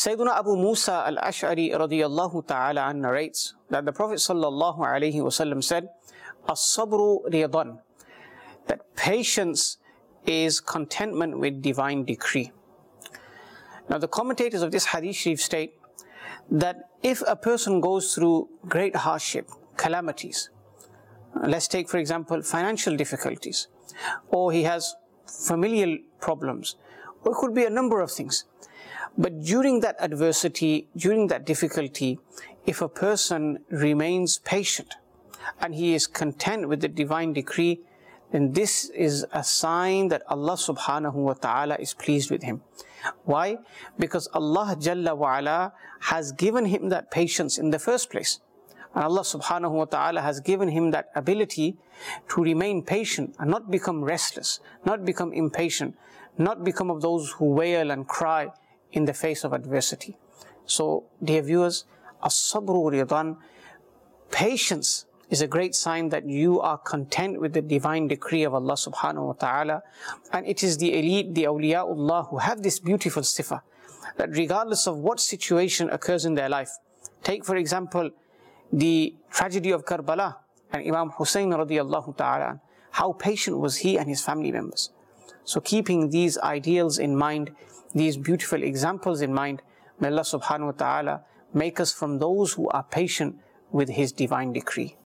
Sayyiduna Abu Musa al-Ash'ari radiyallahu ta'ala an narrates that the Prophet sallallahu alayhi wasallam said, "As-sabru ridan," that patience is contentment with divine decree. Now the commentators of this hadith sharif state that if a person goes through great hardship, calamities, let's take for example financial difficulties, or he has familial problems, or it could be a number of things. But during that adversity, during that difficulty, if a person remains patient and he is content with the divine decree, then this is a sign that Allah subhanahu wa ta'ala is pleased with him. Why? Because Allah Jalla wa ala has given him that patience in the first place. And Allah subhanahu wa ta'ala has given him that ability to remain patient and not become restless, not become impatient, not become of those who wail and cry in the face of adversity. So, dear viewers, as-sabru ridan, patience is a great sign that you are content with the divine decree of Allah subhanahu wa ta'ala. And it is the elite, the awliyaullah, who have this beautiful sifa, that regardless of what situation occurs in their life, take for example the tragedy of Karbala and Imam Hussein radiyallahu ta'ala, how patient was he and his family members. So keeping these ideals in mind, these beautiful examples in mind, may Allah subhanahu wa ta'ala make us from those who are patient with His divine decree.